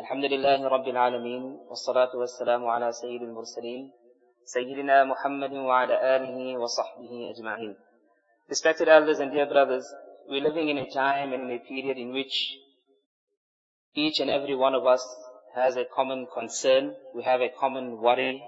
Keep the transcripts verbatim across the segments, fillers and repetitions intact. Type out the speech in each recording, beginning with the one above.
Alhamdulillahi Rabbil Alameen, wassalatu wassalamu ala sayyidil mursaleen, Sayyidina Muhammadin wa ala alihi wa sahbihi ajma'in. Respected elders and dear brothers, we're living in a time and in a period in which each and every one of us has a common concern, we have a common worry.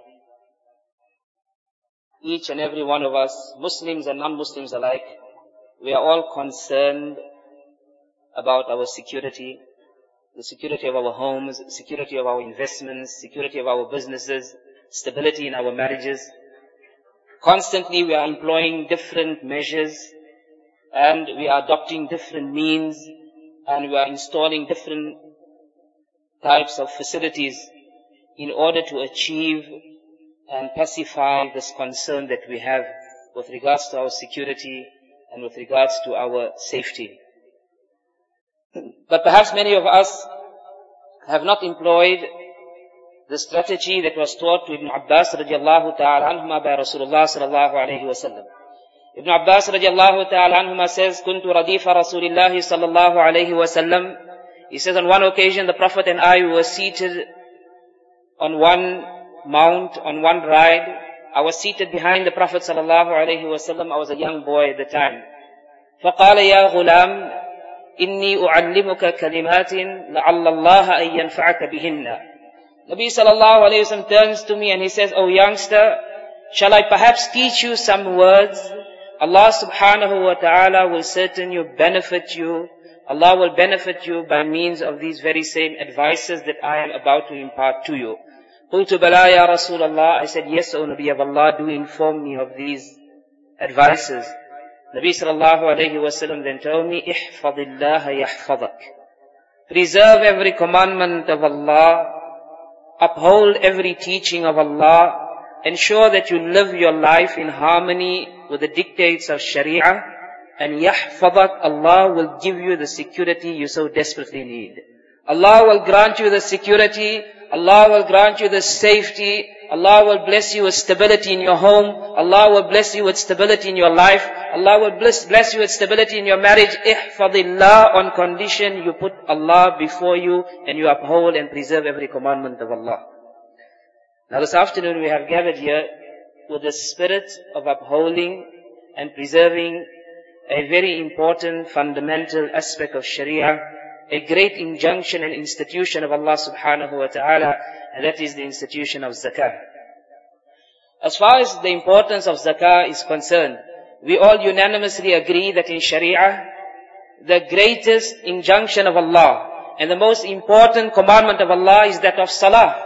Each and every one of us, Muslims and non-Muslims alike, we are all concerned about our security, the security of our homes, security of our investments, security of our businesses, stability in our marriages. Constantly we are employing different measures and we are adopting different means and we are installing different types of facilities in order to achieve and pacify this concern that we have with regards to our security and with regards to our safety. But perhaps many of us have not employed the strategy that was taught to Ibn Abbas radiallahu ta'ala anhuma by Rasulullah sallallahu alayhi wa sallam. Ibn Abbas radiallahu ta'ala anhuma says, Kuntu radifa Rasulillahi sallallahu alayhi wa sallam. He says, on one occasion the Prophet and I were seated on one mount, on one ride. I was seated behind the Prophet sallallahu alayhi wa sallam. I was a young boy at the time. فَقَالَ يَا غُلَامِ إِنِّي أُعَلِّمُكَ كَلِمَاتٍ لَعَلَّ اللَّهَ أَن يَنْفَعَكَ بِهِنَّ. Nabi sallallahu alayhi wa sallam turns to me and he says, O youngster, shall I perhaps teach you some words? Allah subhanahu wa ta'ala will certainly benefit you. Allah will benefit you by means of these very same advices that I am about to impart to you. قُلْتُ بَلَا يَا رَسُولَ اللَّهِ. I said, yes, O Nabi of Allah, do inform me of these advices. Nabi sallallahu alayhi wa sallam then told me, احفظ الله يحفظك. Preserve every commandment of Allah. Uphold every teaching of Allah. Ensure that you live your life in harmony with the dictates of Sharia. And يحفظك, Allah will give you the security you so desperately need. Allah will grant you the security. Allah will grant you the safety. Allah will bless you with stability in your home. Allah will bless you with stability in your life. Allah will bless, bless you with stability in your marriage. Ihfadillah, on condition you put Allah before you and you uphold and preserve every commandment of Allah. Now this afternoon we have gathered here with the spirit of upholding and preserving a very important fundamental aspect of Sharia, a great injunction and institution of Allah subhanahu wa ta'ala, and that is the institution of zakah. As far as the importance of zakah is concerned, we all unanimously agree that in Sharia, the greatest injunction of Allah and the most important commandment of Allah is that of salah.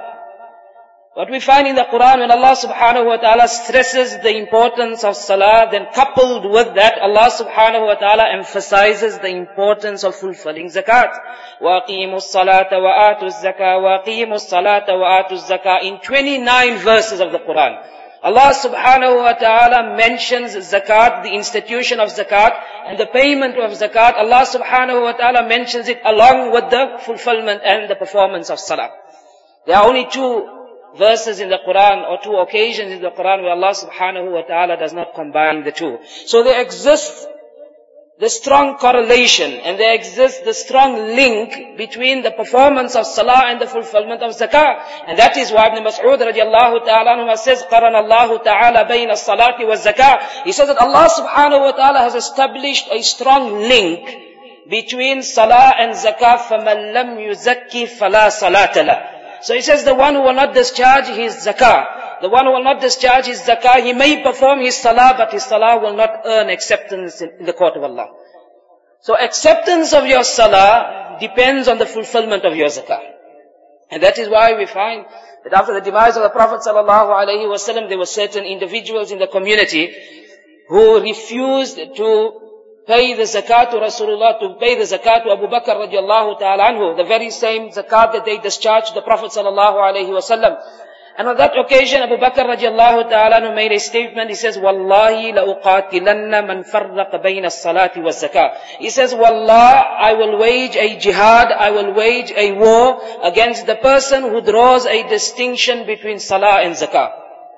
What we find in the Quran, when Allah subhanahu wa ta'ala stresses the importance of salah, then coupled with that, Allah subhanahu wa ta'ala emphasizes the importance of fulfilling zakat. وَأَقِيمُوا الصَّلَاةَ وَآتُوا الزَّكَاةَ وَأَقِيمُوا الصَّلَاةَ وَآتُوا الزَّكَاةَ. In twenty-nine verses of the Quran, Allah subhanahu wa ta'ala mentions zakat, the institution of zakat, and the payment of zakat. Allah subhanahu wa ta'ala mentions it along with the fulfillment and the performance of salah. There are only two verses in the Quran or two occasions in the Quran where Allah subhanahu wa ta'ala does not combine the two. So there exists the strong correlation and there exists the strong link between the performance of salah and the fulfillment of zakah. And that is why Ibn Mas'ud radiallahu ta'ala anhu says, قَرَنَ اللَّهُ تَعَالَى بَيْنَ الصَّلَاةِ وَالزَّكَاةِ. He says that Allah subhanahu wa ta'ala has established a strong link between salah and zakah. فَمَنْ لَمْ يُزَكِّ فَلَا صَلَاةَ لَهُ. So he says the one who will not discharge his zakah, the one who will not discharge his zakah, he may perform his salah, but his salah will not earn acceptance in the court of Allah. So acceptance of your salah depends on the fulfillment of your zakah. And that is why we find that after the demise of the Prophet sallallahu alaihi wasallam, there were certain individuals in the community who refused to pay the zakat to Rasulullah, to pay the zakat to Abu Bakr radiallahu ta'ala anhu, the very same zakat that they discharged the Prophet sallallahu alayhi wa sallam. And on that occasion, Abu Bakr radiallahu ta'ala anhu made a statement. He says, Wallahi la'uqatilanna man farraqa bayna as-salati wa zakah. He says, Wallah, I will wage a jihad, I will wage a war against the person who draws a distinction between salah and zakah.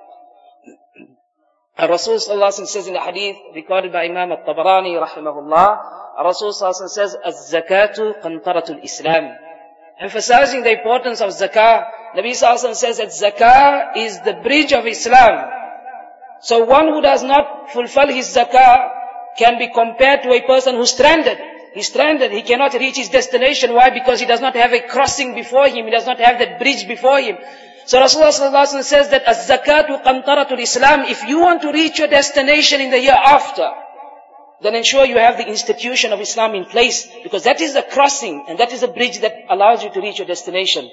Rasul sallallahu alaihi wasallam says in the hadith recorded by Imam al-Tabarani rahimahullah, Rasul sallallahu alaihi wasallam says, Az-zakatu qantaratul Islam. emphasizing the importance of zakah. Nabi Sallallahu Alaihi Wasallam says that zakah is the bridge of Islam. So one who does not fulfill his zakah can be compared to a person who's stranded. He's stranded, he cannot reach his destination. Why? Because he does not have a crossing before him, he does not have that bridge before him. So Rasulullah Sallallahu Alaihi Wasallam says that az-zakatu qantaratul Islam. If you want to reach your destination in the year after, then ensure you have the institution of Islam in place, because that is the crossing and that is the bridge that allows you to reach your destination.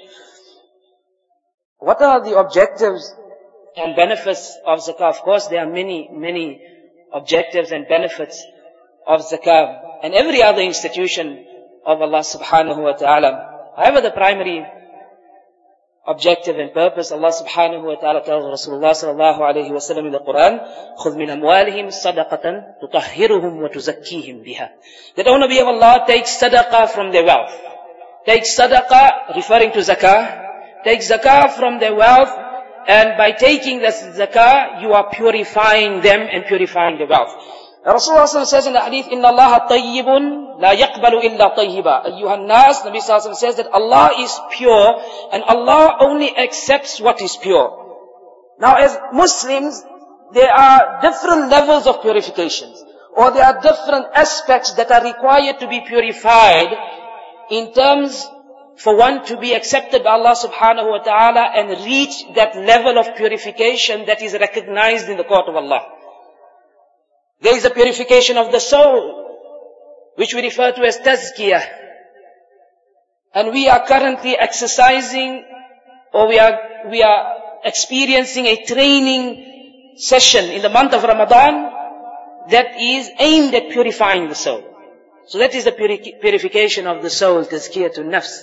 What are the objectives and benefits of zakah? Of course, there are many, many objectives and benefits of zakah and every other institution of Allah subhanahu wa ta'ala. However, the primary objective and purpose, Allah subhanahu wa ta'ala tells Rasulullah sallallahu alayhi wa sallam in the Quran, خُذْ مِنْ أَمْوَالِهِمْ صَدَقَةً تُطَهِّرُهُمْ وَتُزَكِّيهِمْ بِهَا. That, O Nabi of Allah, take sadaqah from their wealth. Take sadaqah, referring to zakah. Take zakah from their wealth, and by taking the zakah, you are purifying them and purifying the wealth. Rasulullah says in the hadith, إِنَّ اللَّهَ طَيِّبٌ لَا يَقْبَلُ إِلَّا طَيِّبًا. أَيُّهَا النَّاسِ, Nabi Sallallahu Alaihi Wasallam says that Allah is pure, and Allah only accepts what is pure. Now as Muslims, there are different levels of purifications, or there are different aspects that are required to be purified in terms for one to be accepted by Allah subhanahu wa ta'ala and reach that level of purification that is recognized in the court of Allah. There is a purification of the soul, which we refer to as tazkiyah. And we are currently exercising, or we are, we are experiencing a training session in the month of Ramadan that is aimed at purifying the soul. So that is the puri- purification of the soul, tazkiyatun nafs.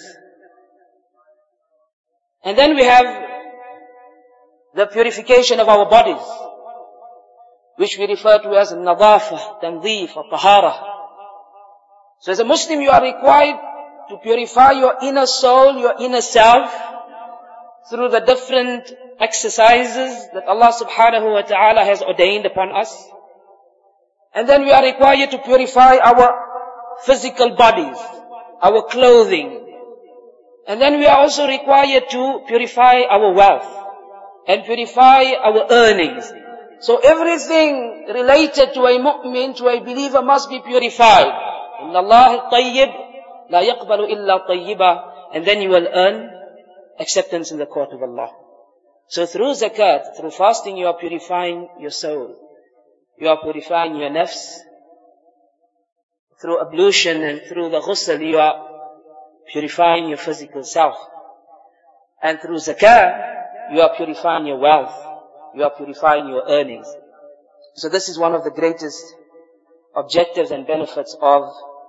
And then we have the purification of our bodies, which we refer to as nadafah, tandeef, or tahara. So as a Muslim, you are required to purify your inner soul, your inner self, through the different exercises that Allah subhanahu wa ta'ala has ordained upon us. And then we are required to purify our physical bodies, our clothing. And then we are also required to purify our wealth and purify our earnings. So everything related to a mu'min, to a believer, must be purified. Inna Allah tayyib, la yaqbalu illa tayyiba. And then you will earn acceptance in the court of Allah. So through zakat, through fasting, you are purifying your soul. You are purifying your nafs. Through ablution and through the ghusl, you are purifying your physical self. And through zakah, you are purifying your wealth. You are purifying your earnings. So this is one of the greatest objectives and benefits of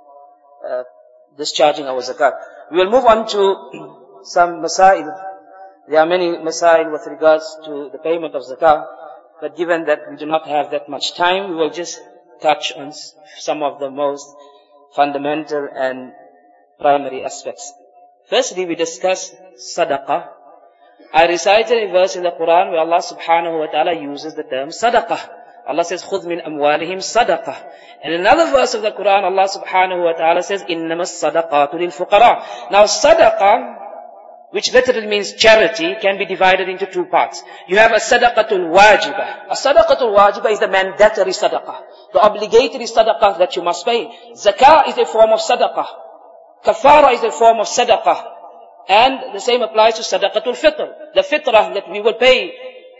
uh, discharging our zakat. We will move on to some masail. There are many masail with regards to the payment of zakah, but given that we do not have that much time, we will just touch on some of the most fundamental and primary aspects. Firstly, we discuss sadaqah. I recited a verse in the Quran where Allah subhanahu wa ta'ala uses the term sadaqah. Allah says, خُذْ مِنْ أَمْوَالِهِمْ صَدَقَةً. And in another verse of the Quran, Allah subhanahu wa ta'ala says, إِنَّمَا الصَّدَقَاتُ لِلْفُقَرَاءِ. Now sadaqah, which literally means charity, can be divided into two parts. You have a sadaqatul wajibah. A sadaqatul wajibah is the mandatory sadaqah, the obligatory sadaqah that you must pay. Zakah is a form of sadaqah. Kafara is a form of sadaqah. And the same applies to sadaqatul fitr, the fitrah that we will pay.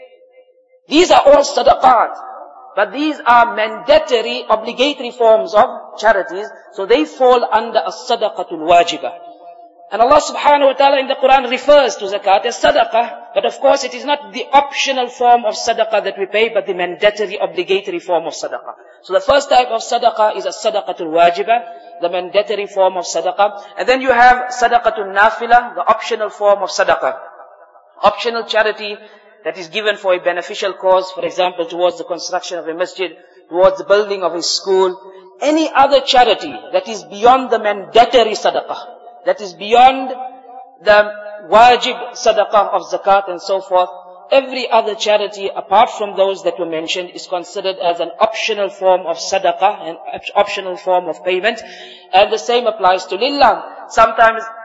These are all sadaqat, but these are mandatory, obligatory forms of charities, so they fall under a sadaqatul wajibah. And Allah subhanahu wa ta'ala in the Quran refers to zakat as sadaqah, but of course it is not the optional form of sadaqah that we pay, but the mandatory, obligatory form of sadaqah. So the first type of sadaqah is a sadaqatul wajibah, the mandatory form of sadaqah. And then you have sadaqatul nafilah, the optional form of sadaqah. Optional charity that is given for a beneficial cause, for example, towards the construction of a masjid, towards the building of a school. Any other charity that is beyond the mandatory sadaqah, that is beyond the wajib sadaqah of zakat and so forth. Every other charity apart from those that were mentioned is considered as an optional form of sadaqah, an optional form of payment. And the same applies to lillah. Sometimes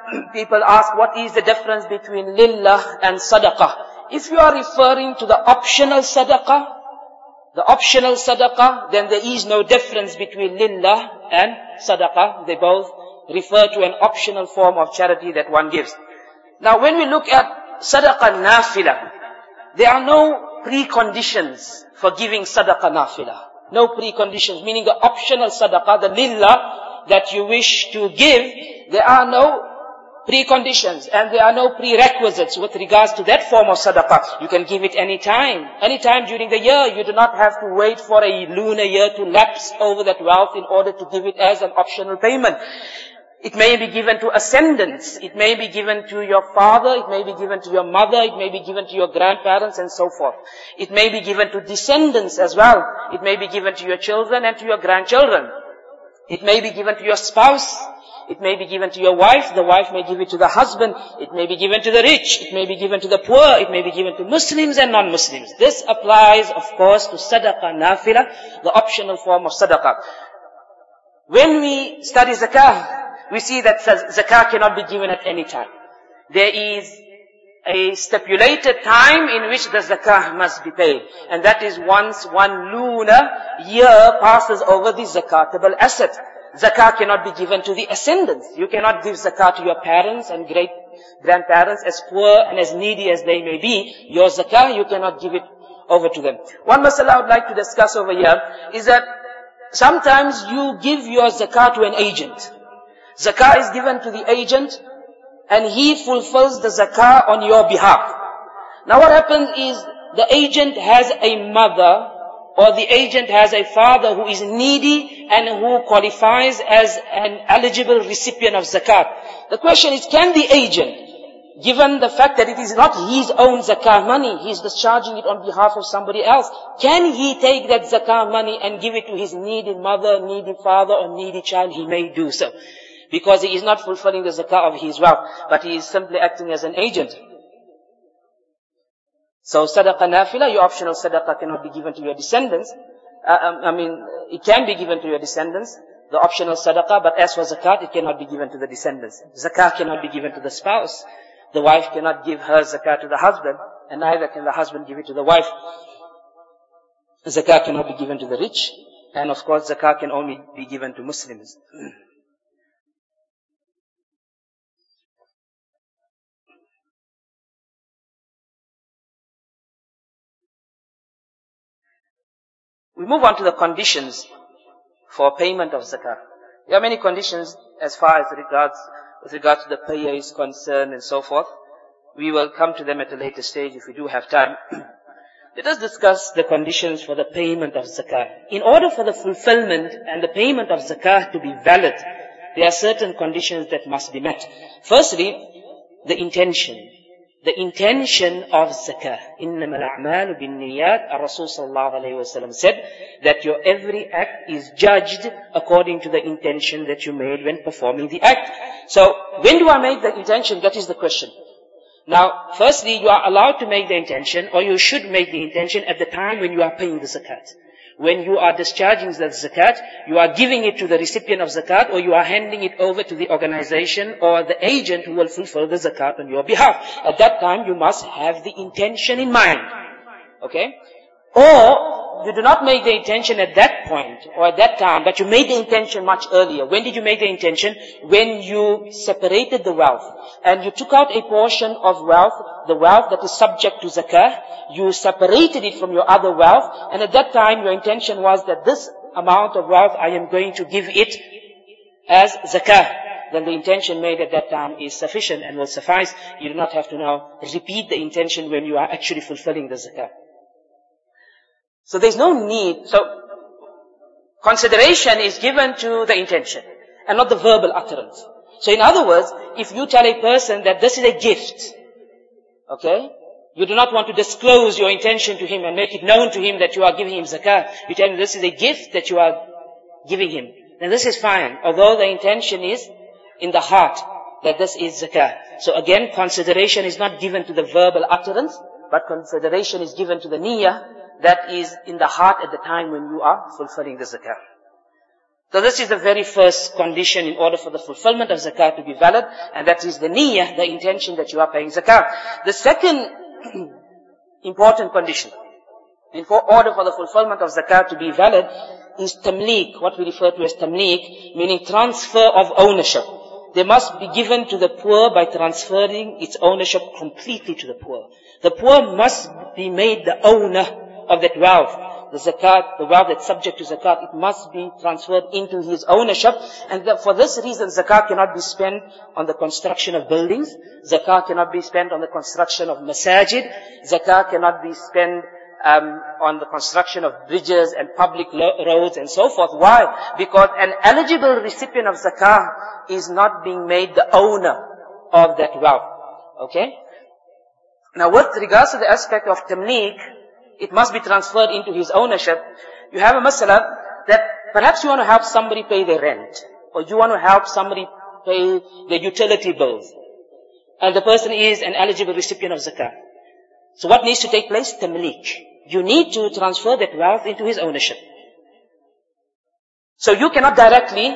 people ask, what is the difference between lillah and sadaqah? If you are referring to the optional sadaqah, the optional sadaqah, then there is no difference between lillah and sadaqah. They both refer to an optional form of charity that one gives. Now when we look at sadaqah nafila, there are no preconditions for giving sadaqah nafila. No preconditions, meaning the optional sadaqah, the lillah that you wish to give, there are no preconditions and there are no prerequisites with regards to that form of sadaqah. You can give it any time, any time during the year. You do not have to wait for a lunar year to lapse over that wealth in order to give it as an optional payment. It may be given to ascendants, it may be given to your father, it may be given to your mother, it may be given to your grandparents and so forth. It may be given to descendants as well. It may be given to your children and to your grandchildren. It may be given to your spouse. It may be given to your wife. The wife may give it to the husband. It may be given to the rich. It may be given to the poor. It may be given to Muslims and non-Muslims. This applies, of course, to sadaqah nafila, the optional form of sadaqah. When we study zakah, we see that zakah cannot be given at any time. There is a stipulated time in which the zakah must be paid. And that is once one lunar year passes over the zakatable asset. Zakah cannot be given to the ascendants. You cannot give zakah to your parents and great grandparents, as poor and as needy as they may be. Your zakah, you cannot give it over to them. One masala I would like to discuss over here is that sometimes you give your zakah to an agent. Zakah is given to the agent and he fulfills the zakah on your behalf. Now what happens is the agent has a mother or the agent has a father who is needy and who qualifies as an eligible recipient of zakat. The question is, can the agent, given the fact that it is not his own zakah money, he is discharging it on behalf of somebody else, can he take that zakah money and give it to his needy mother, needy father or needy child? He may do so. Because he is not fulfilling the zakah of his wealth, but he is simply acting as an agent. So sadaqah nafila, your optional sadaqah cannot be given to your descendants. Uh, um, I mean, it can be given to your descendants, the optional sadaqah, but as for zakat, it cannot be given to the descendants. Zakah cannot be given to the spouse. The wife cannot give her zakah to the husband, and neither can the husband give it to the wife. Zakah cannot be given to the rich, and of course zakah can only be given to Muslims. We move on to the conditions for payment of zakah. There are many conditions as far as regards, with regards to the payer is concerned and so forth. We will come to them at a later stage if we do have time. Let us discuss the conditions for the payment of zakah. In order for the fulfillment and the payment of zakah to be valid, there are certain conditions that must be met. Firstly, the intention. The intention of zakah. إِنَّمَا الْأَعْمَالُ بِالنِّيَّاتِ. Ar-Rasul sallallahu alayhi wa sallam said that your every act is judged according to the intention that you made when performing the act. So, when do I make the intention? That is the question. Now, firstly, you are allowed to make the intention, or you should make the intention at the time when you are paying the zakat. When you are discharging the zakat, you are giving it to the recipient of zakat, or you are handing it over to the organization or the agent who will fulfill the zakat on your behalf. At that time, you must have the intention in mind. Okay? Or, you do not make the intention at that point, or at that time, but you made the intention much earlier. When did you make the intention? When you separated the wealth, and you took out a portion of wealth, the wealth that is subject to zakah, you separated it from your other wealth, and at that time your intention was that this amount of wealth I am going to give it as zakah. Then the intention made at that time is sufficient and will suffice. You do not have to now repeat the intention when you are actually fulfilling the zakah. So there's no need, so consideration is given to the intention and not the verbal utterance. So in other words, if you tell a person that this is a gift, okay, you do not want to disclose your intention to him and make it known to him that you are giving him zakah. You tell him this is a gift that you are giving him. Then this is fine, although the intention is in the heart that this is zakah. So again, consideration is not given to the verbal utterance, but consideration is given to the niyyah that is in the heart at the time when you are fulfilling the zakah. So this is the very first condition in order for the fulfillment of zakat to be valid, and that is the niyyah, the intention that you are paying zakat. The second important condition, in order for the fulfillment of zakat to be valid, is tamleek, what we refer to as tamleek, meaning transfer of ownership. They must be given to the poor by transferring its ownership completely to the poor. The poor must be made the owner of that wealth. The zakat, the wealth that's subject to zakat, it must be transferred into his ownership. And the, for this reason, zakat cannot be spent on the construction of buildings. Zakat cannot be spent on the construction of masajid. Zakat cannot be spent um, on the construction of bridges and public lo- roads and so forth. Why? Because an eligible recipient of zakat is not being made the owner of that wealth. Okay? Now with regards to the aspect of tamleek, it must be transferred into his ownership. You have a masala that perhaps you want to help somebody pay their rent, or you want to help somebody pay their utility bills, and the person is an eligible recipient of zakat. So what needs to take place? Tamleek. You need to transfer that wealth into his ownership. So you cannot directly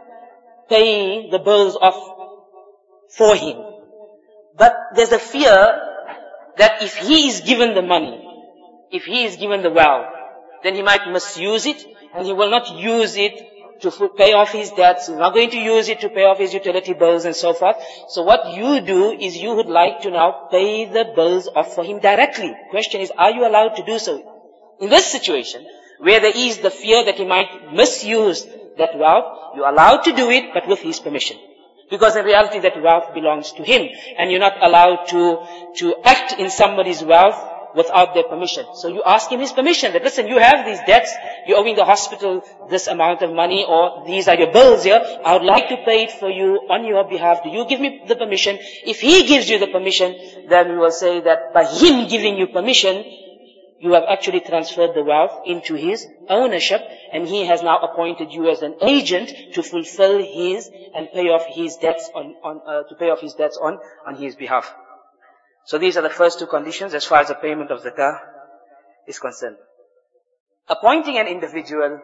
pay the bills off for him. But there's a fear that if he is given the money, if he is given the wealth, then he might misuse it, and he will not use it to pay off his debts. He's not going to use it to pay off his utility bills and so forth. So what you do is you would like to now pay the bills off for him directly. Question is, are you allowed to do so? In this situation, where there is the fear that he might misuse that wealth, you're allowed to do it, but with his permission. Because in reality that wealth belongs to him, and you're not allowed to, to act in somebody's wealth without their permission. So you ask him his permission that, listen, you have these debts, you're owing the hospital this amount of money, or these are your bills here, I would like to pay it for you on your behalf. Do you give me the permission? If he gives you the permission, then we will say that by him giving you permission, you have actually transferred the wealth into his ownership, and he has now appointed you as an agent to fulfill his and pay off his debts on, on uh, to pay off his debts on, on his behalf. So these are the first two conditions as far as the payment of zakah is concerned. Appointing an individual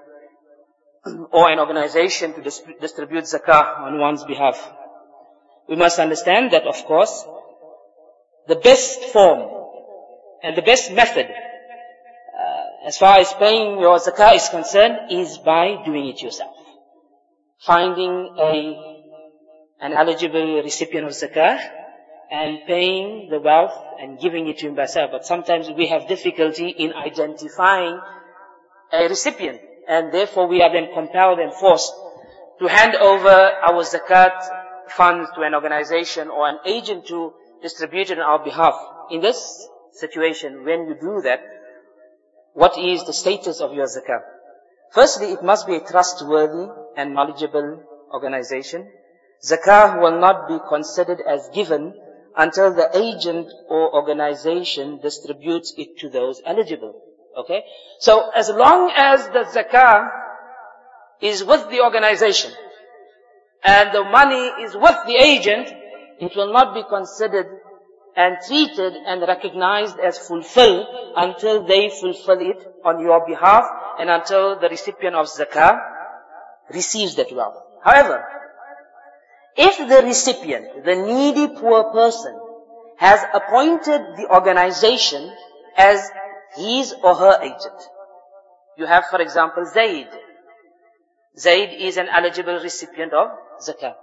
or an organization to dis- distribute zakah on one's behalf. We must understand that, of course, the best form and the best method uh, as far as paying your zakah is concerned is by doing it yourself. Finding a an eligible recipient of zakah and paying the wealth and giving it to him by self. But sometimes we have difficulty in identifying a recipient, and therefore we are then compelled and forced to hand over our zakat funds to an organization or an agent to distribute it on our behalf. In this situation, when you do that, what is the status of your zakat? Firstly, it must be a trustworthy and knowledgeable organization. Zakah will not be considered as given until the agent or organization distributes it to those eligible. Okay? So as long as the zakah is with the organization and the money is with the agent, it will not be considered and treated and recognized as fulfilled until they fulfill it on your behalf and until the recipient of zakah receives that wealth. However, if the recipient, the needy poor person, has appointed the organization as his or her agent. You have, for example, Zaid. Zaid is an eligible recipient of zakah.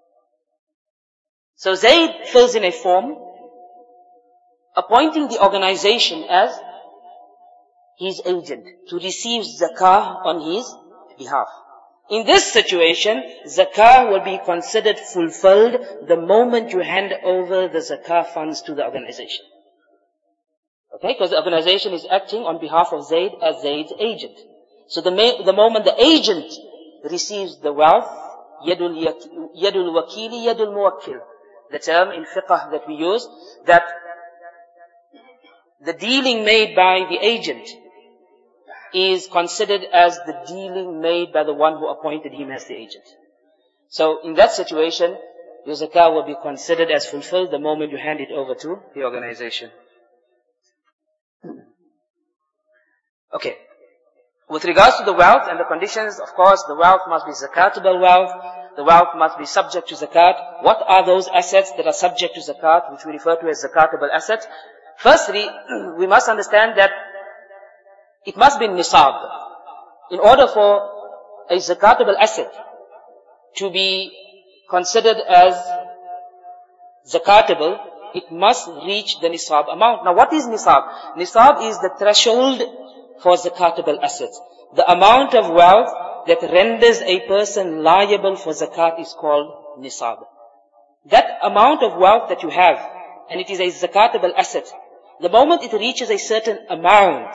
So Zaid fills in a form, appointing the organization as his agent to receive zakah on his behalf. In this situation, zakah will be considered fulfilled the moment you hand over the zakah funds to the organization. Okay, because the organization is acting on behalf of Zaid as Zaid's agent. So the, ma- the moment the agent receives the wealth, yadul yadul wakili, yadul muwakkil, the term in fiqh that we use, that the dealing made by the agent is considered as the dealing made by the one who appointed him as the agent. So in that situation, your zakah will be considered as fulfilled the moment you hand it over to the organization. Okay. With regards to the wealth and the conditions, of course, the wealth must be zakatable wealth. The wealth must be subject to zakat. What are those assets that are subject to zakat, which we refer to as zakatable assets? Firstly, we must understand that it must be nisab. In order for a zakatable asset to be considered as zakatable, it must reach the nisab amount. Now what is nisab? Nisab is the threshold for zakatable assets. The amount of wealth that renders a person liable for zakat is called nisab. That amount of wealth that you have, and it is a zakatable asset, the moment it reaches a certain amount,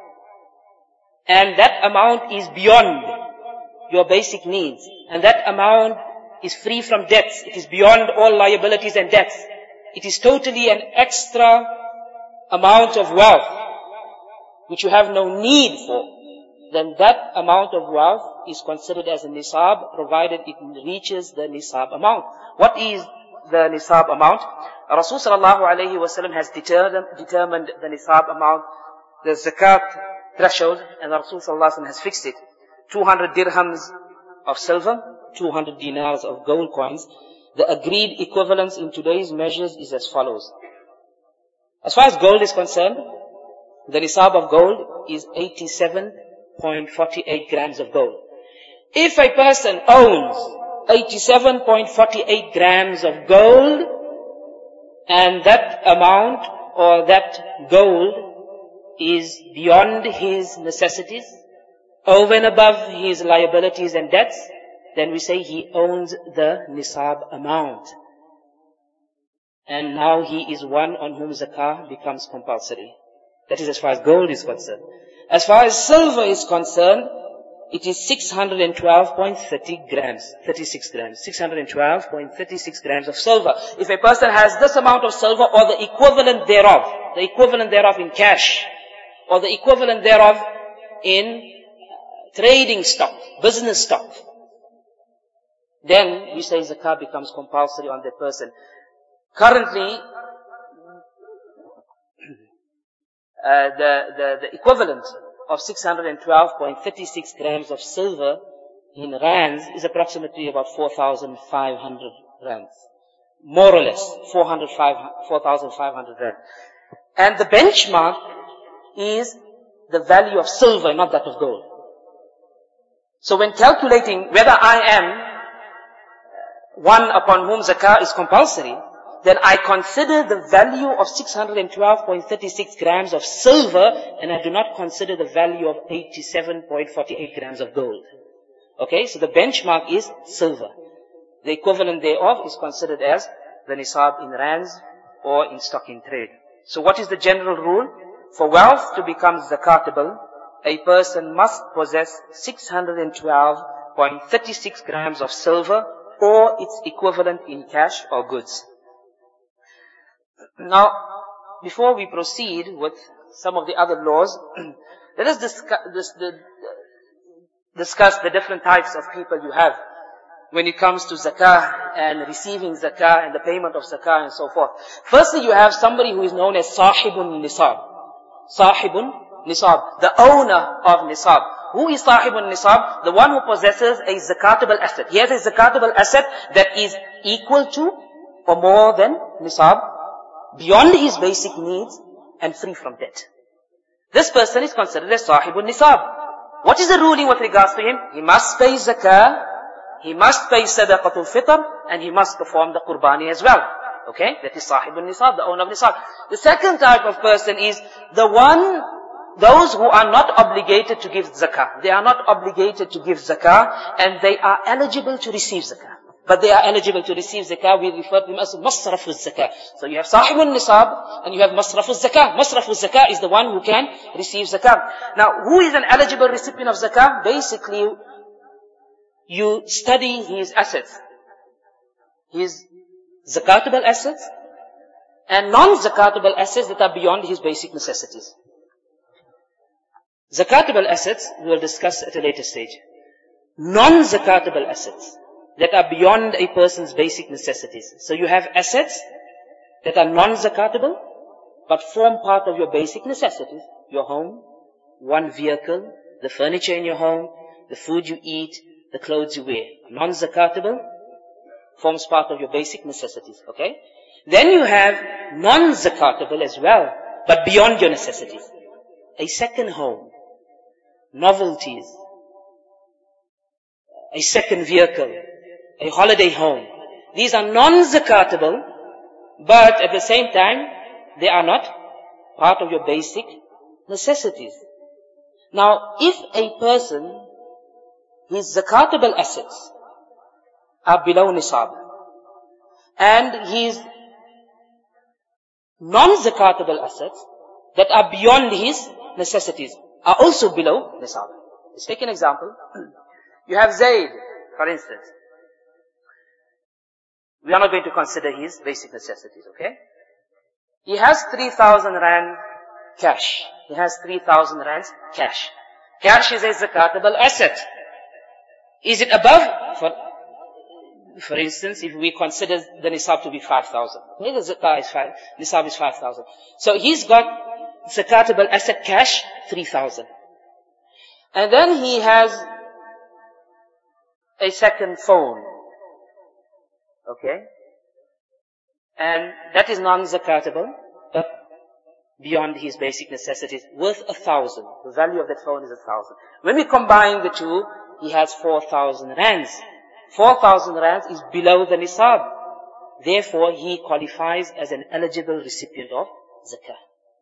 and that amount is beyond your basic needs, and that amount is free from debts, it is beyond all liabilities and debts, it is totally an extra amount of wealth which you have no need for, then that amount of wealth is considered as a nisab, provided it reaches the nisab amount. What is the nisab amount? Rasul sallallahu alayhi wa sallam has determined, determined the nisab amount, the zakat threshold, and Rasul sallallahu alayhi wa sallam has fixed it. two hundred dirhams of silver, two hundred dinars of gold coins. The agreed equivalence in today's measures is as follows. As far as gold is concerned, the nisab of gold is eighty-seven point four eight grams of gold. If a person owns eighty-seven point four eight grams of gold, and that amount or that gold is beyond his necessities, over and above his liabilities and debts, then we say he owns the nisab amount. And now he is one on whom zakah becomes compulsory. That is as far as gold is concerned. As far as silver is concerned, it is six hundred twelve point three zero grams, thirty-six grams, six hundred twelve point three six grams of silver. If a person has this amount of silver or the equivalent thereof, the equivalent thereof in cash, or the equivalent thereof in trading stock, business stock, then we say zakah becomes compulsory on that person. Currently, Uh, the, the, the equivalent of six hundred twelve point three six grams of silver in rands is approximately about four thousand five hundred rands. More or less, four thousand five hundred rands. And the benchmark is the value of silver, not that of gold. So when calculating whether I am one upon whom zakah is compulsory, then I consider the value of six hundred twelve point three six grams of silver, and I do not consider the value of eighty-seven point four eight grams of gold. Okay, so the benchmark is silver. The equivalent thereof is considered as the nisab in rands or in stock in trade. So what is the general rule? For wealth to become zakatable, a person must possess six hundred twelve point three six grams of silver or its equivalent in cash or goods. Now, before we proceed with some of the other laws, let us discuss, this, the, discuss the different types of people you have when it comes to zakah and receiving zakah and the payment of zakah and so forth. Firstly, you have somebody who is known as sahibun nisab. Sahibun nisab, the owner of nisab. Who is sahibun nisab? The one who possesses a zakatable asset. He has a zakatable asset that is equal to or more than nisab, beyond his basic needs and free from debt. This person is considered as sahibun nisab. What is the ruling with regards to him? He must pay zakah, he must pay sadaqatul fitr, and he must perform the qurbani as well. Okay, that is sahibun nisab, the owner of nisab. The second type of person is the one, those who are not obligated to give zakah. They are not obligated to give zakah, and they are eligible to receive zakah. But they are eligible to receive zakah. We refer to them as masrafuz zakah. So you have sahibun nisab and you have masrafuz zakah. Masrafuz zakah is the one who can receive zakah. Now, who is an eligible recipient of zakah? Basically, you study his assets. His zakatable assets and non-zakatable assets that are beyond his basic necessities. Zakatable assets we will discuss at a later stage. Non-zakatable assets that are beyond a person's basic necessities. So you have assets that are non-zakatable, but form part of your basic necessities. Your home, one vehicle, the furniture in your home, the food you eat, the clothes you wear. Non-zakatable forms part of your basic necessities, okay? Then you have non-zakatable as well, but beyond your necessities. A second home, novelties, a second vehicle, a holiday home. These are non-zakatable, but at the same time, they are not part of your basic necessities. Now, if a person, his zakatable assets are below nisab, and his non-zakatable assets that are beyond his necessities are also below nisab. Let's take an example. You have Zayd, for instance. We are not going to consider his basic necessities, okay? He has three thousand rand cash. He has three thousand rands cash. Cash is a zakatable asset. Is it above? For, for instance, if we consider the nisab to be five thousand. Okay, the zakah is five, nisab is five thousand. So he's got zakatable asset cash, three thousand. And then he has a second phone. Okay? And that is non-zakatable, but beyond his basic necessities, worth a thousand. The value of that phone is a thousand. When we combine the two, he has four thousand rands. Four thousand rands is below the nisab. Therefore, he qualifies as an eligible recipient of zakah.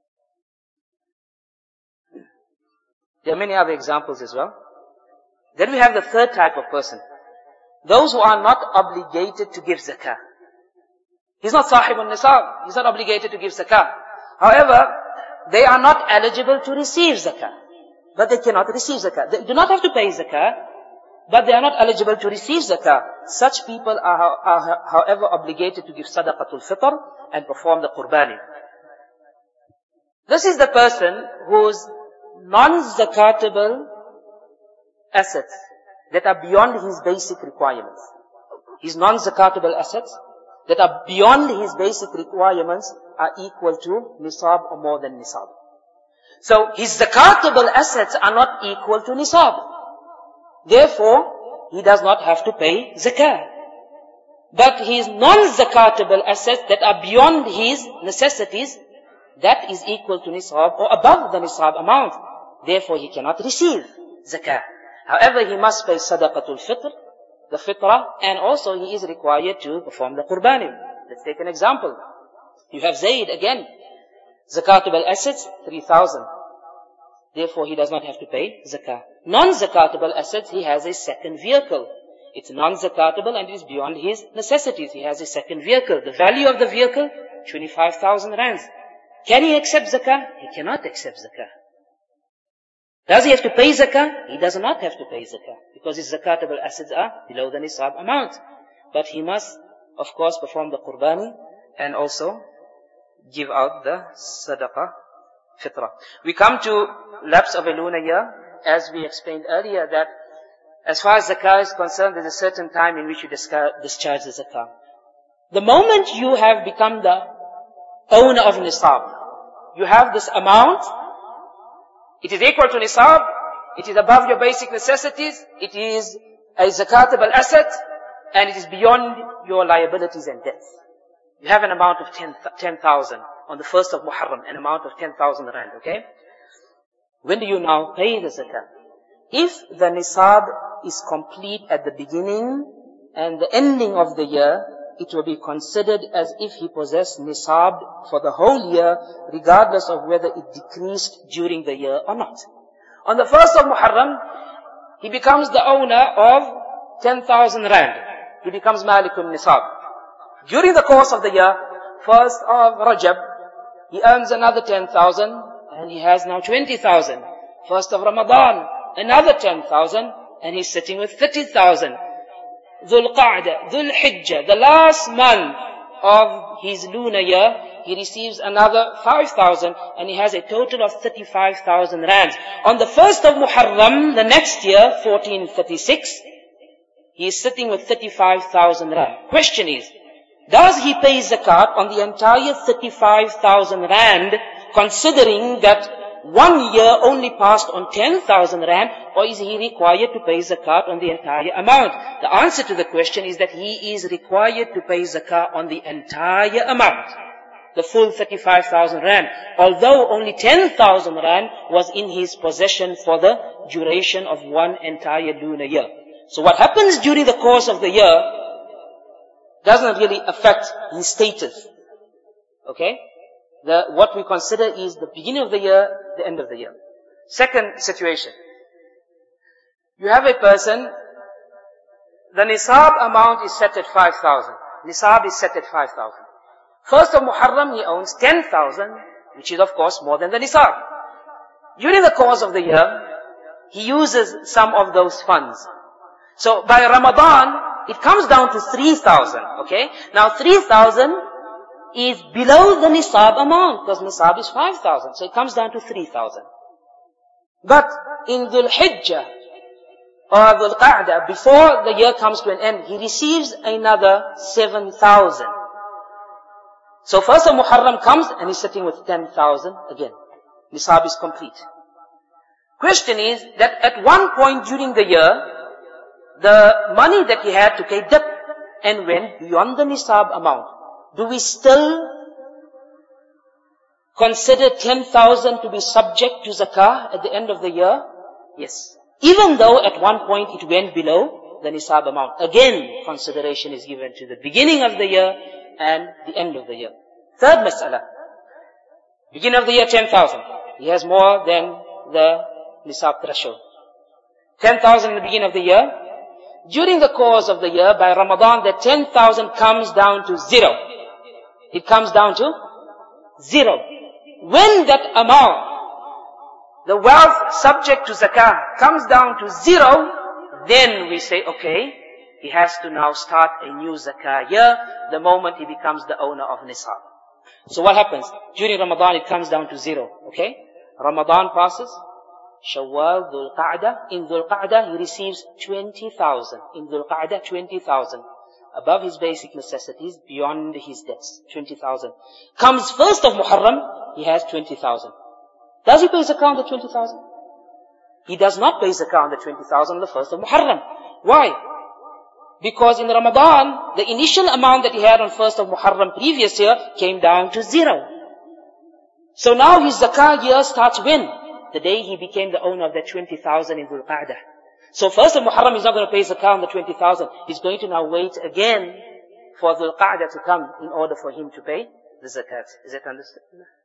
There are many other examples as well. Then we have the third type of person. Those who are not obligated to give zakah. He's not sahib al-nisab. He's not obligated to give zakah. However, they are not eligible to receive zakah. But they cannot receive zakah. They do not have to pay zakah, but they are not eligible to receive zakah. Such people are, are however obligated to give sadaqatul fitr and perform the qurbani. This is the person whose non-zakatable assets that are beyond his basic requirements. His non-zakatable assets that are beyond his basic requirements are equal to nisab or more than nisab. So his zakatable assets are not equal to nisab. Therefore, he does not have to pay zakah. But his non-zakatable assets that are beyond his necessities, that is equal to nisab or above the nisab amount. Therefore, he cannot receive zakah. However, he must pay sadaqatul fitr, the fitrah, and also he is required to perform the qurbani. Let's take an example. You have Zayd again. Zakatable assets, three thousand. Therefore, he does not have to pay zakah. Non-zakatable assets, he has a second vehicle. It's non-zakatable and it is beyond his necessities. He has a second vehicle. The value of the vehicle, twenty-five thousand rands. Can he accept zakah? He cannot accept zakah. Does he have to pay zakah? He does not have to pay zakah, because his zakatable assets are below the nisab amount. But he must, of course, perform the qurbani and also give out the sadaqah fitrah. We come to lapse of a lunar year, as we explained earlier, that as far as zakah is concerned, there's a certain time in which you discharge the zakah. The moment you have become the owner of nisab, you have this amount, it is equal to nisab, it is above your basic necessities, it is a zakatable asset, and it is beyond your liabilities and debts. You have an amount of ten thousand on the first of Muharram, an amount of ten thousand rand, okay? When do you now pay the zakah? If the nisab is complete at the beginning and the ending of the year, it will be considered as if he possessed nisab for the whole year, regardless of whether it decreased during the year or not. On the first of Muharram, he becomes the owner of ten thousand rand. He becomes Malikun Nisab. During the course of the year, first of Rajab, he earns another ten thousand, and he has now twenty thousand. First of Ramadan, another ten thousand, and he's sitting with thirty thousand. Dhul Qa'dah, Dhul Hijjah, the last month of his lunar year, he receives another five thousand, and he has a total of thirty-five thousand rands. On the first of Muharram, the next year, fourteen thirty-six, he is sitting with thirty-five thousand rand. Question is, does he pay zakat on the entire thirty-five thousand rand, considering that one year only passed on ten thousand rand, or is he required to pay zakat on the entire amount? The answer to the question is that he is required to pay zakat on the entire amount, the full thirty-five thousand rand, although only ten thousand rand was in his possession for the duration of one entire lunar year. So what happens during the course of the year doesn't really affect his status. Okay? The, what we consider is the beginning of the year, the end of the year. Second situation. You have a person, the nisab amount is set at five thousand. Nisab is set at five thousand. First of Muharram, he owns ten thousand, which is of course more than the nisab. During the course of the year, he uses some of those funds. So by Ramadan, it comes down to three thousand, okay? Now three thousand is below the nisab amount, because nisab is five thousand, so it comes down to three thousand. But in Dhul Hijjah, or Dhul Qa'dah, before the year comes to an end, he receives another seven thousand. So first of Muharram comes, and he's sitting with ten thousand again. Nisab is complete. Question is, that at one point during the year, the money that he had took a dip and went beyond the nisab amount. Do we still consider ten thousand to be subject to zakah at the end of the year? Yes. Even though at one point it went below the nisab amount. Again, consideration is given to the beginning of the year and the end of the year. Third mas'ala. Beginning of the year, ten thousand. He has more than the nisab threshold. ten thousand in the beginning of the year. During the course of the year, by Ramadan, that ten thousand comes down to zero. It comes down to zero. When that amount, the wealth subject to zakah, comes down to zero, then we say, okay, he has to now start a new zakah year, the moment he becomes the owner of nisab. So what happens? During Ramadan, it comes down to zero, okay? Ramadan passes, Shawwal, Dhul Qa'dah. In Dhul Qa'dah, he receives twenty thousand. In Dhul Qa'dah, twenty thousand. Above his basic necessities, beyond his debts, twenty thousand. Comes first of Muharram, he has twenty thousand. Does he pay zakah on the twenty thousand? He does not pay zakah on the twenty thousand on the first of Muharram. Why? Because in Ramadan, the initial amount that he had on first of Muharram previous year came down to zero. So now his zakah year starts when? The day he became the owner of that twenty thousand in Dhul Qa'dah. So first of Muharram, he's not going to pay zakah on the twenty thousand. He's going to now wait again for Dhul Qa'dah to come in order for him to pay the zakat. Is that understood?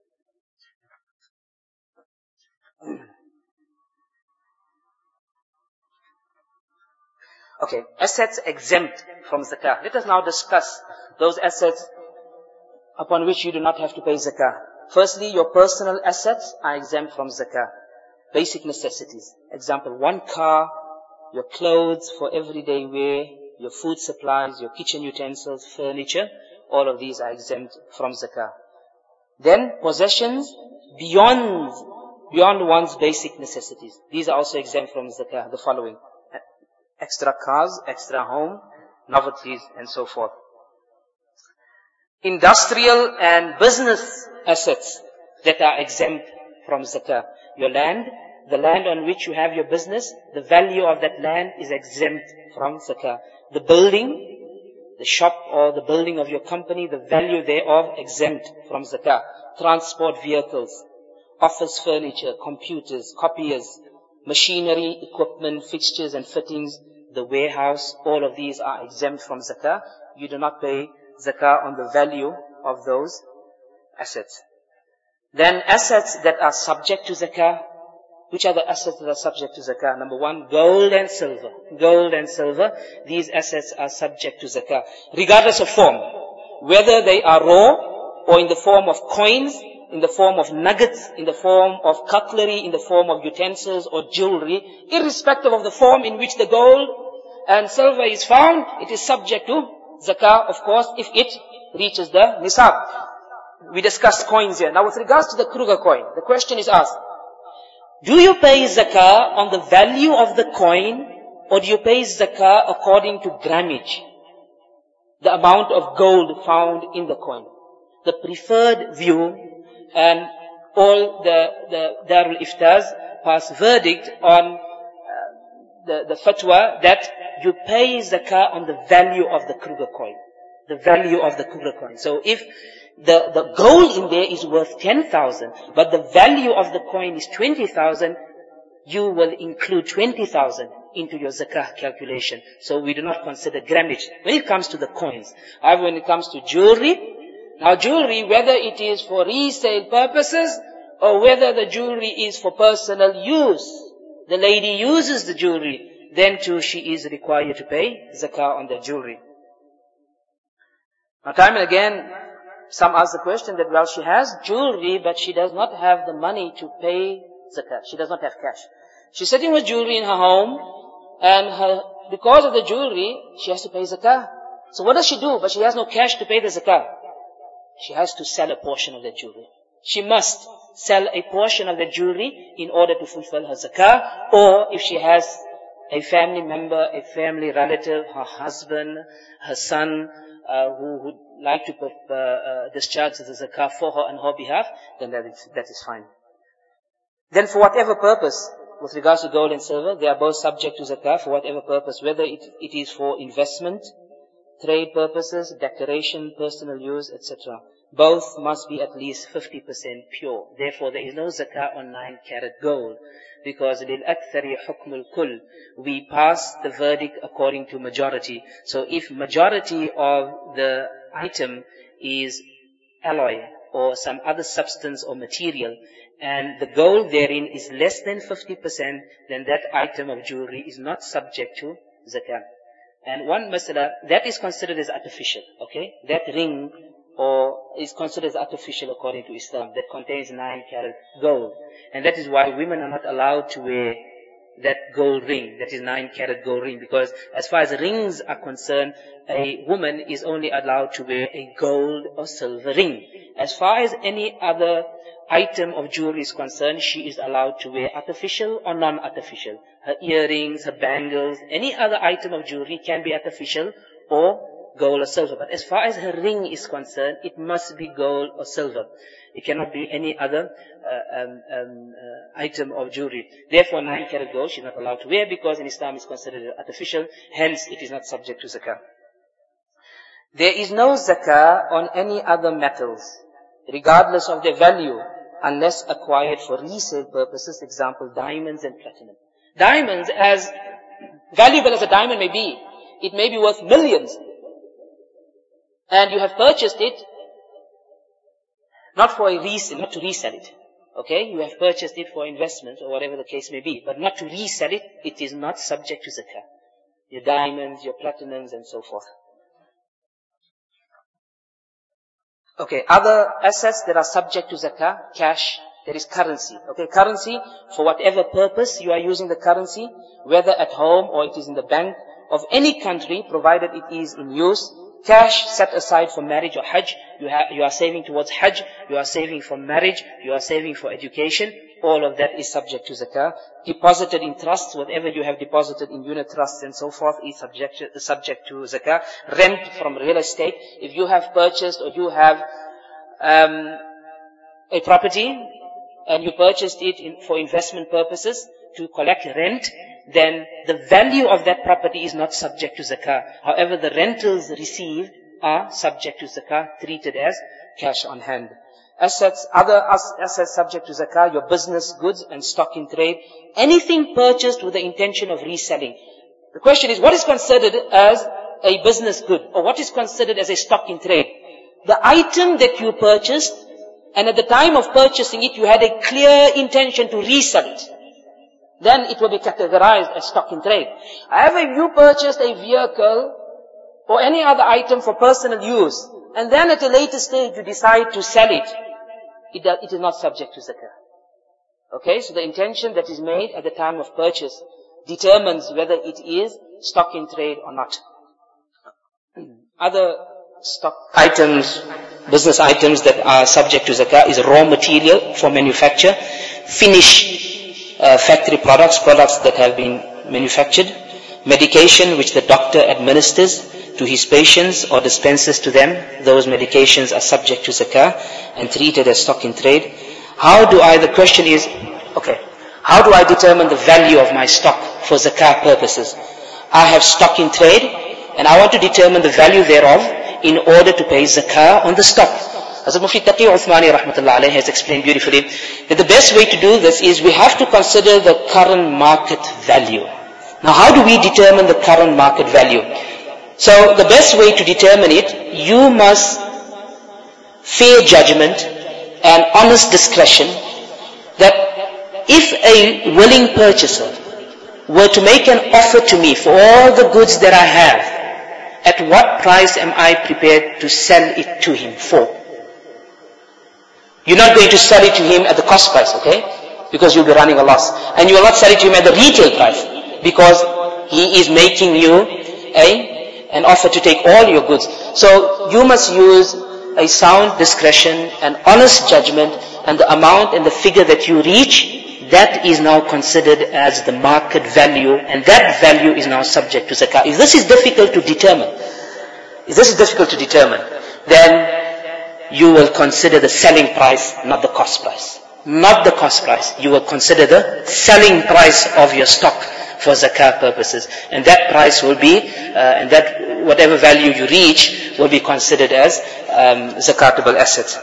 Okay, assets exempt from zakah. Let us now discuss those assets upon which you do not have to pay zakah. Firstly, your personal assets are exempt from zakah. Basic necessities. Example, one car, your clothes for everyday wear, your food supplies, your kitchen utensils, furniture, all of these are exempt from zakah. Then, possessions beyond, beyond one's basic necessities. These are also exempt from zakah. The following. Extra cars, extra home, novelties, and so forth. Industrial and business assets that are exempt from zakah. Your land, the land on which you have your business, the value of that land is exempt from zakah. The building, the shop or the building of your company, the value thereof exempt from zakah. Transport vehicles, office furniture, computers, copiers, machinery, equipment, fixtures and fittings, the warehouse, all of these are exempt from zakah. You do not pay zakah on the value of those assets. Then assets that are subject to zakah. Which are the assets that are subject to zakah? Number one, gold and silver. Gold and silver, these assets are subject to zakah. Regardless of form. Whether they are raw or in the form of coins, in the form of nuggets, in the form of cutlery, in the form of utensils or jewelry, irrespective of the form in which the gold and silver is found, it is subject to zakah, of course, if it reaches the nisab. We discussed coins here. Now with regards to the Kruger coin, the question is asked, do you pay zakah on the value of the coin, or do you pay zakah according to grammage? The amount of gold found in the coin. The preferred view, and all the, the Darul Iftaz pass verdict on uh, the, the fatwa that you pay zakah on the value of the Kruger coin. The value of the Kruger coin. So if the, the gold in there is worth ten thousand, but the value of the coin is twenty thousand, you will include twenty thousand into your zakah calculation. So we do not consider grammage when it comes to the coins. However, when it comes to jewelry, now jewelry, whether it is for resale purposes or whether the jewelry is for personal use, the lady uses the jewelry, then too she is required to pay zakah on the jewelry. Now time and again, some ask the question that, well, she has jewelry, but she does not have the money to pay zakah. She does not have cash. She's sitting with jewelry in her home, and her, because of the jewelry, she has to pay zakah. So what does she do? But she has no cash to pay the zakah. She has to sell a portion of the jewelry. She must sell a portion of the jewelry in order to fulfill her zakah. Or if she has a family member, a family relative, her husband, her son, uh, who would like to uh, uh, discharge the zakah for her on her behalf, then that is, that is fine. Then for whatever purpose, with regards to gold and silver, they are both subject to zakah for whatever purpose, whether it, it is for investment, trade purposes, decoration, personal use, et cetera. Both must be at least fifty percent pure. Therefore, there is no zakah on nine carat gold, because لِلْأَكْثَرِ حُكْمُ الْكُلِّ, we pass the verdict according to majority. So if majority of the item is alloy or some other substance or material, and the gold therein is less than fifty percent, then that item of jewelry is not subject to zakah. And one masala, that is considered as artificial, okay? That ring or is considered as artificial according to Islam, that contains nine carat gold. And that is why women are not allowed to wear that gold ring, that is nine carat gold ring, because as far as rings are concerned, a woman is only allowed to wear a gold or silver ring. As far as any other item of jewelry is concerned, she is allowed to wear artificial or non-artificial. Her earrings, her bangles, any other item of jewelry can be artificial or gold or silver. But as far as her ring is concerned, it must be gold or silver. It cannot be any other uh, um, um, uh, item of jewelry. Therefore, nine carat gold she is not allowed to wear, because in Islam it is considered artificial. Hence, it is not subject to zakah. There is no zakah on any other metals, regardless of their value, unless acquired for resale purposes. Example, diamonds and platinum. Diamonds, as valuable as a diamond may be, it may be worth millions. And you have purchased it, not for a resale, not to resell it. Okay? You have purchased it for investment or whatever the case may be, but not to resell it. It is not subject to zakah. Your diamonds, your platinums, and so forth. Okay, other assets that are subject to zakah, cash, there is currency. Okay, currency, for whatever purpose you are using the currency, whether at home or it is in the bank of any country, provided it is in use. Cash set aside for marriage or hajj, you, have, you are saving towards hajj, you are saving for marriage, you are saving for education, all of that is subject to zakah. Deposited in trusts, whatever you have deposited in unit trusts and so forth is subject, subject to zakah. Rent from real estate, if you have purchased or you have um, a property and you purchased it in, for investment purposes to collect rent, then the value of that property is not subject to zakah. However, the rentals received are subject to zakah, treated as cash on hand. Assets, other assets subject to zakah, your business goods and stock in trade, anything purchased with the intention of reselling. The question is, what is considered as a business good, or what is considered as a stock in trade? The item that you purchased, and at the time of purchasing it, you had a clear intention to resell it, then it will be categorized as stock in trade. However, if you purchased a vehicle or any other item for personal use, and then at a later stage you decide to sell it, it, it is not subject to zakah. Okay, so the intention that is made at the time of purchase determines whether it is stock in trade or not. Other stock items, business items that are subject to zakah is raw material for manufacture, finished Uh, factory products, products that have been manufactured, medication which the doctor administers to his patients or dispenses to them, those medications are subject to zakah and treated as stock in trade. how do I, the question is, okay, how do I determine the value of my stock for zakah purposes? I have stock in trade, and I want to determine the value thereof in order to pay zakah on the stock. Hazrat Mufti Taqi Uthmani rahmatullah alayhi has explained beautifully that the best way to do this is we have to consider the current market value. Now how do we determine the current market value? So the best way to determine it, you must fair judgment and honest discretion that if a willing purchaser were to make an offer to me for all the goods that I have, at what price am I prepared to sell it to him for? You're not going to sell it to him at the cost price, okay? Because you'll be running a loss. And you will not sell it to him at the retail price, because he is making you a, an offer to take all your goods. So you must use a sound discretion and honest judgment, and the amount and the figure that you reach, that is now considered as the market value, and that value is now subject to zakah. If this is difficult to determine, if this is difficult to determine, then you will consider the selling price, not the cost price. Not the cost price. You will consider the selling price of your stock for zakah purposes. And that price will be, uh, and that whatever value you reach will be considered as um, zakatable assets.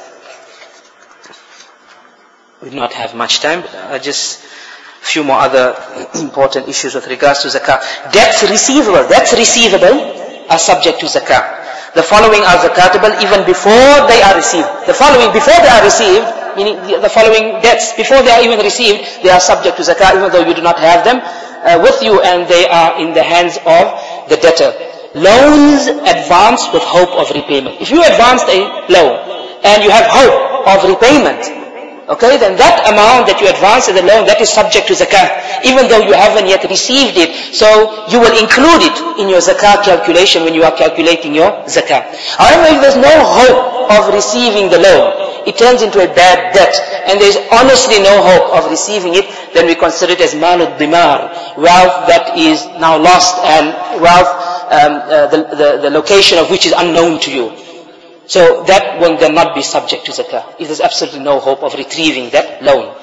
We do not have much time, but uh, just a few more other important issues with regards to zakah. Debts receivable, debts receivable are subject to zakah. The following are zakatable even before they are received. The following, before they are received, meaning the, the following debts, before they are even received, they are subject to zakah, even though you do not have them uh, with you and they are in the hands of the debtor. Loans advanced with hope of repayment. If you advanced a loan and you have hope of repayment, okay, then that amount that you advance as a loan, that is subject to zakah, even though you haven't yet received it. So you will include it in your zakah calculation when you are calculating your zakah. However, if there's no hope of receiving the loan, it turns into a bad debt, and there's honestly no hope of receiving it, then we consider it as malud dimar, wealth that is now lost, and wealth, um, uh, the, the, the location of which is unknown to you. So that will then not be subject to zakah, if there's absolutely no hope of retrieving that loan.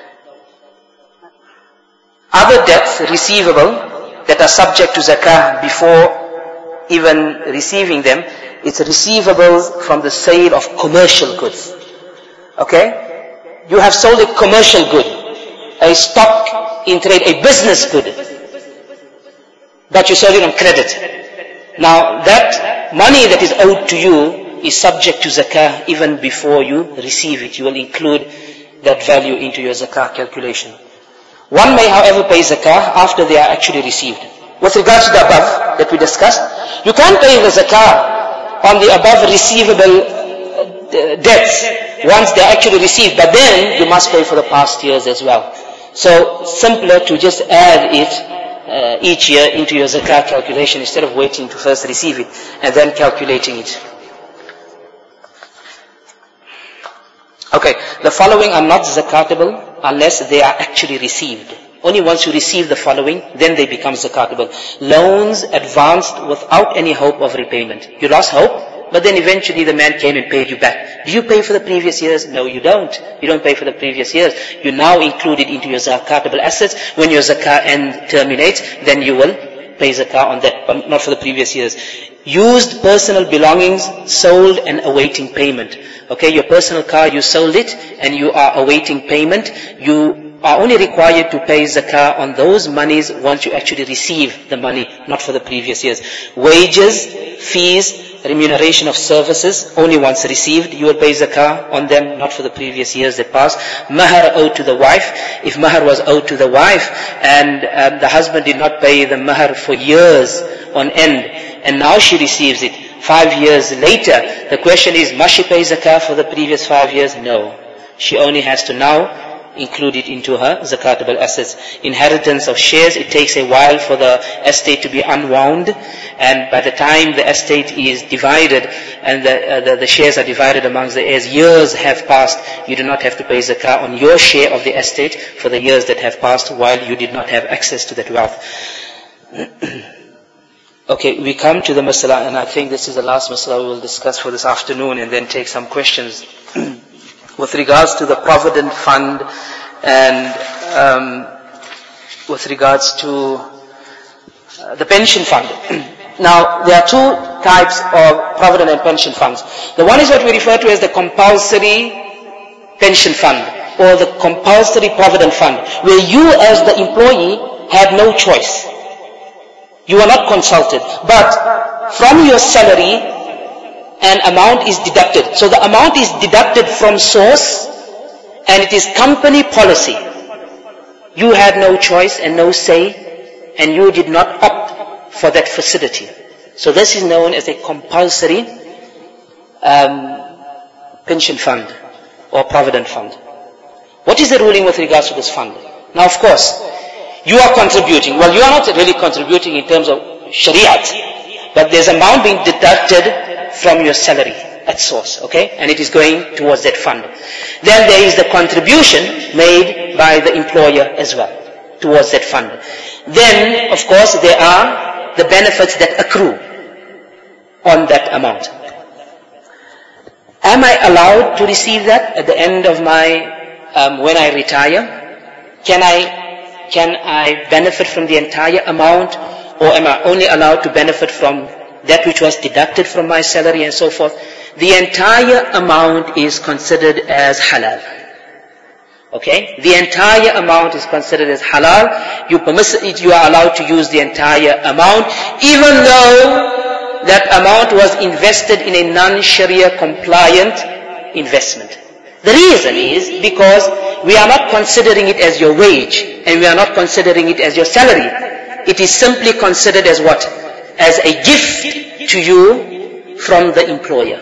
Other debts receivable that are subject to zakah before even receiving them, it's receivables from the sale of commercial goods. Okay? You have sold a commercial good, a stock in trade, a business good, but you sold it on credit. Now that money that is owed to you is subject to zakah even before you receive it. You will include that value into your zakah calculation. One may, however, pay zakah after they are actually received. With regards to the above that we discussed, you can't pay the zakah on the above receivable debts once they are actually received, but then you must pay for the past years as well. So simpler to just add it uh, each year into your zakah calculation instead of waiting to first receive it and then calculating it. Okay, the following are not zakatable unless they are actually received. Only once you receive the following, then they become zakatable. Loans advanced without any hope of repayment. You lost hope, but then eventually the man came and paid you back. Do you pay for the previous years? No, you don't. You don't pay for the previous years. You now include it into your zakatable assets. When your zakah end terminates, then you will pay zakah on that, but not for the previous years. Used personal belongings sold and awaiting payment. Okay, your personal car, you sold it and you are awaiting payment. You are only required to pay zakah on those monies once you actually receive the money, not for the previous years. Wages, fees, remuneration of services, only once received, you will pay zakah on them, not for the previous years that passed. Mahar owed to the wife, if mahar was owed to the wife and um, the husband did not pay the mahar for years on end, and now she receives it five years later, the question is, must she pay zakah for the previous five years? No. She only has to now include it into her zakatable assets. Inheritance of shares, it takes a while for the estate to be unwound, and by the time the estate is divided and the, uh, the, the shares are divided amongst the heirs, years have passed. You do not have to pay zakah on your share of the estate for the years that have passed while you did not have access to that wealth. Okay, we come to the masala, and I think this is the last masala we will discuss for this afternoon and then take some questions. with regards to the Provident Fund and um, with regards to uh, the pension fund. Now, there are two types of Provident and pension funds. The one is what we refer to as the compulsory pension fund or the compulsory Provident fund, where you as the employee have no choice. You are not consulted, but from your salary, an amount is deducted. So the amount is deducted from source, and it is company policy. You had no choice and no say, and you did not opt for that facility. So this is known as a compulsory um, pension fund or provident fund. What is the ruling with regards to this fund? Now, of course, you are contributing. Well, you are not really contributing in terms of Shariat, but there's amount being deducted from your salary at source, okay? And it is going towards that fund. Then there is the contribution made by the employer as well towards that fund. Then, of course, there are the benefits that accrue on that amount. Am I allowed to receive that at the end of my, um, when I retire? Can I, can I benefit from the entire amount, or am I only allowed to benefit from that which was deducted from my salary and so forth? The entire amount is considered as halal. Okay? The entire amount is considered as halal. You permit, you are allowed to use the entire amount, even though that amount was invested in a non-Sharia compliant investment. The reason is because we are not considering it as your wage, and we are not considering it as your salary. It is simply considered as what? As a gift to you from the employer.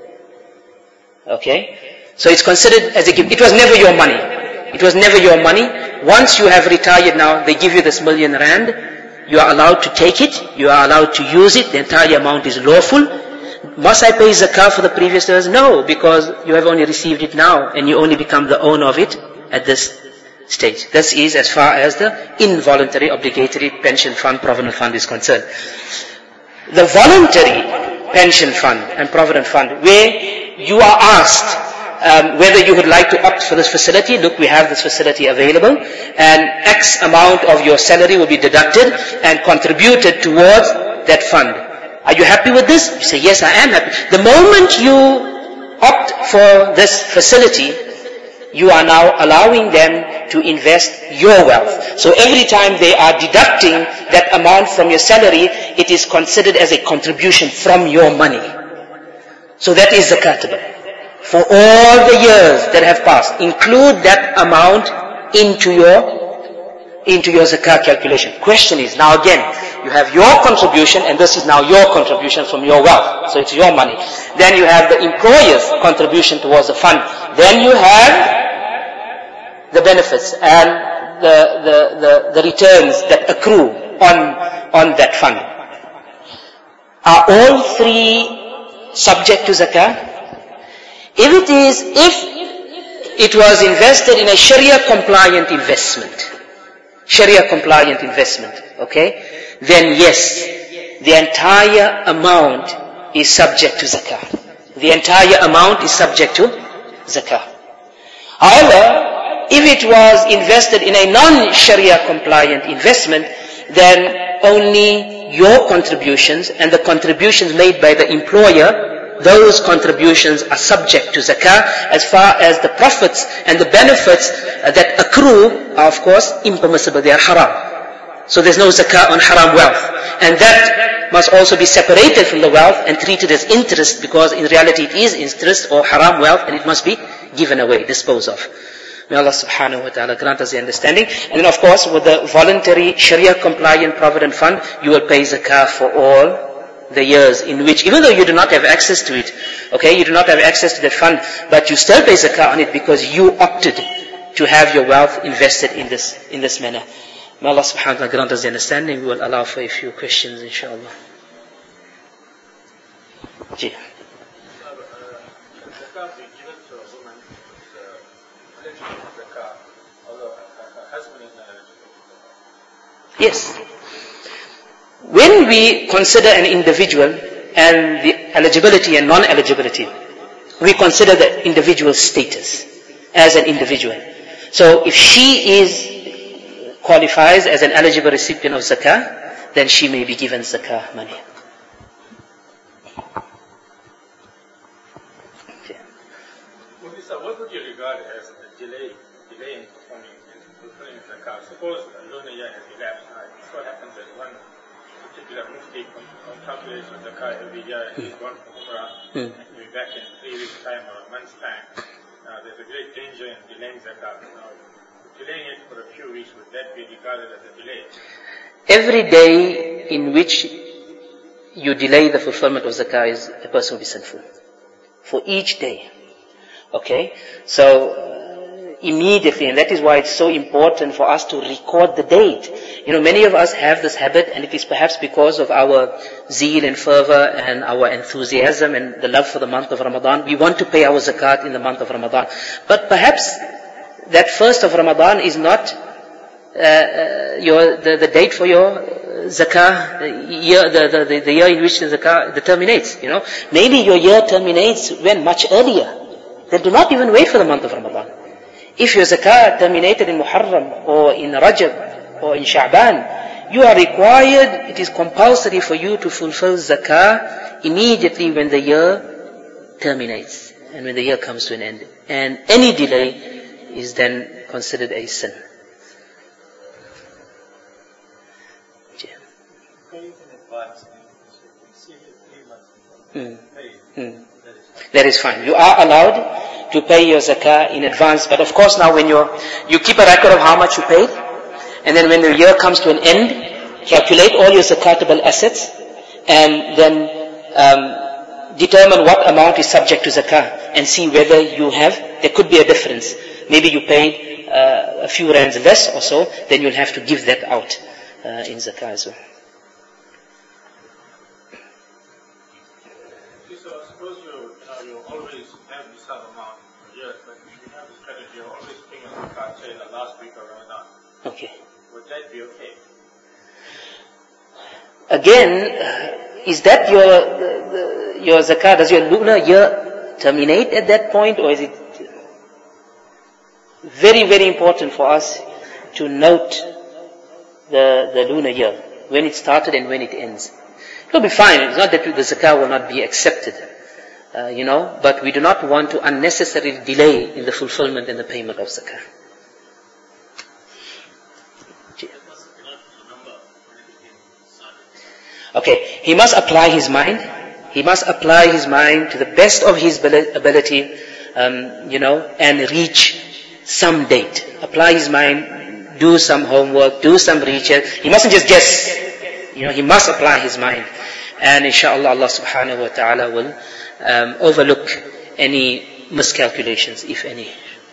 Okay? So it's considered as a gift. It was never your money. It was never your money. Once you have retired now, they give you this million rand. You are allowed to take it. You are allowed to use it. The entire amount is lawful. Must I pay zakah for the previous years? No, because you have only received it now and you only become the owner of it at this stage. This is as far as the involuntary obligatory pension fund, provident fund is concerned. The voluntary pension fund and provident fund, where you are asked um, whether you would like to opt for this facility. Look, we have this facility available, and X amount of your salary will be deducted and contributed towards that fund. Are you happy with this? You say, yes, I am happy. The moment you opt for this facility, you are now allowing them to invest your wealth. So every time they are deducting that amount from your salary, it is considered as a contribution from your money. So that is zakatable. For all the years that have passed, include that amount into your into your zakat calculation. Question is, now again, you have your contribution, and this is now your contribution from your wealth. So it's your money. Then you have the employer's contribution towards the fund. Then you have the benefits and the, the, the, the returns that accrue on, on that fund. Are all three subject to zakah? If it is, if it was invested in a Sharia compliant investment, Sharia compliant investment, okay, then yes, the entire amount is subject to zakah. The entire amount is subject to zakah. However, if it was invested in a non-Sharia compliant investment, then only your contributions and the contributions made by the employer, those contributions are subject to zakah, as far as the profits and the benefits that accrue are, of course, impermissible. They are haram. So there's no zakah on haram wealth. And that must also be separated from the wealth and treated as interest, because in reality it is interest or haram wealth, and it must be given away, disposed of. May Allah subhanahu wa ta'ala grant us the understanding. And then, of course, with the voluntary Sharia compliant provident fund, you will pay zakah for all the years in which, even though you do not have access to it, okay, you do not have access to that fund, but you still pay zakah on it because you opted to have your wealth invested in this, in this manner. May Allah subhanahu wa ta'ala grant us the understanding. We will allow for a few questions, inshallah. Ji. Yes. When we consider an individual and the eligibility and non-eligibility we consider the individual status as an individual. So if she is, qualifies as an eligible recipient of zakah, then she may be given zakah money. What would you regard as a delay, delay in performing, in fulfilling zakah? Suppose a lunar year has elapsed. This what happens is one particular mufti calculates on zakah every year and he's gone for umrah, and he'll be back in three weeks' time or a month's time. Now there's a great danger in delaying zakah. Now, delaying it for a few weeks, would that be regarded as a delay? Every day in which you delay the fulfillment of zakah, is a person will be sinful. For each day. Okay? So, uh, immediately, and that is why it's so important for us to record the date. You know, many of us have this habit, and it is perhaps because of our zeal and fervor and our enthusiasm and the love for the month of Ramadan. We want to pay our zakat in the month of Ramadan. But perhaps that first of Ramadan is not uh, uh, your the, the date for your zakah, the year, the, the, the year in which the zakah terminates. You know, maybe your year terminates when much earlier. Then do not even wait for the month of Ramadan. If your zakah terminated in Muharram or in Rajab or in Sha'ban, you are required, it is compulsory for you to fulfill zakah immediately when the year terminates and when the year comes to an end. And any delay is then considered a sin. Mm. Mm. That is fine. You are allowed to pay your zakah in advance, but of course now when you're, you keep a record of how much you paid, and then when the year comes to an end, calculate all your zakatable assets, and then um, determine what amount is subject to zakah, and see whether you have, there could be a difference. Maybe you paid uh, a few rands less or so, then you'll have to give that out uh, in zakah as well. Okay. Would that be okay? Again, is that your the, the, your zakah? Does your lunar year terminate at that point, or is it very very important for us to note the the lunar year, when it started and when it ends? It'll be fine. It's not that the zakah will not be accepted, uh, you know, but we do not want to unnecessarily delay in the fulfillment and the payment of zakah. Okay, he must apply his mind. He must apply his mind to the best of his ability, um, you know, and reach some date. Apply his mind, do some homework, do some research. He mustn't just guess. You know, he must apply his mind. And inshallah, Allah subhanahu wa ta'ala will um, overlook any miscalculations, if any.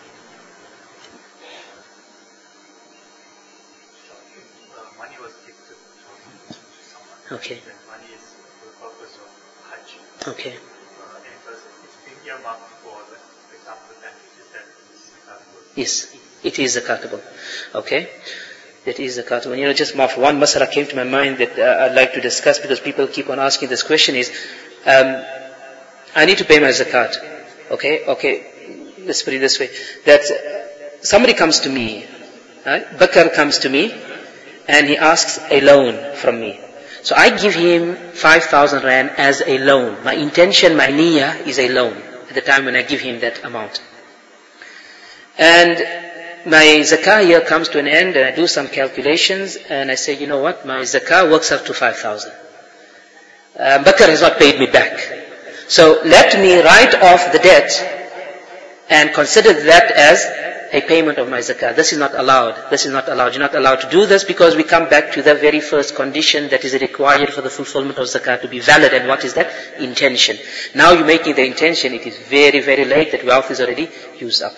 Okay. Money is for the purpose of Hajj. Okay. Uh, and it's being earmarked for, the, for example, the benefit that is zakatable. Yes, it is zakatable. Okay. That is zakatable. You know, just one masala came to my mind that uh, I'd like to discuss, because people keep on asking this question is, um, I need to pay my zakat. Okay, okay. Let's put it this way. That uh, somebody comes to me, right? Bakr comes to me, and he asks a loan from me. So I give him five thousand rand as a loan. My intention, my niyyah is a loan at the time when I give him that amount. And my zakah year comes to an end, and I do some calculations, and I say, you know what, my zakah works up to five thousand. Uh, Bakr has not paid me back. So let me write off the debt and consider that as a payment of my zakah. This is not allowed. This is not allowed. You're not allowed to do this, because we come back to the very first condition that is required for the fulfillment of zakah to be valid. And what is that? Intention. Now you're making the intention. It is very, very late. That wealth is already used up.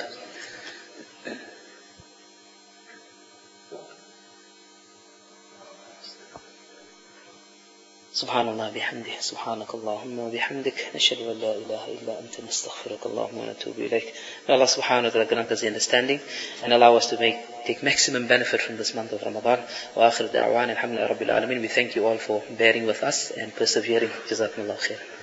Subhanallah bihamdih, subhanakallahumma wa bihamdik, nashhadu an la ilaha illa anta nastaghfiruka Allahumma wa natubu ilayk. May Allah subhanahu wa ta'ala grant us the understanding and allow us to make, take maximum benefit from this month of Ramadan. Wa akhir da'wan, alhamdulillah rabbil alameen. We thank you all for bearing with us and persevering. Jazakumullah khair.